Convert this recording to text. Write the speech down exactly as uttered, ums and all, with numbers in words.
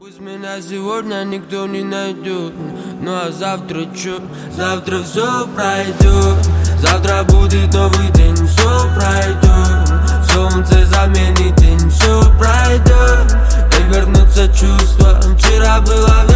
Пусть меня сегодня никто не найдет, ну а завтра чё? Завтра все пройдет, завтра будет новый день, все пройдет. Солнце заменит день, все пройдет. И вернутся чувства, вчера было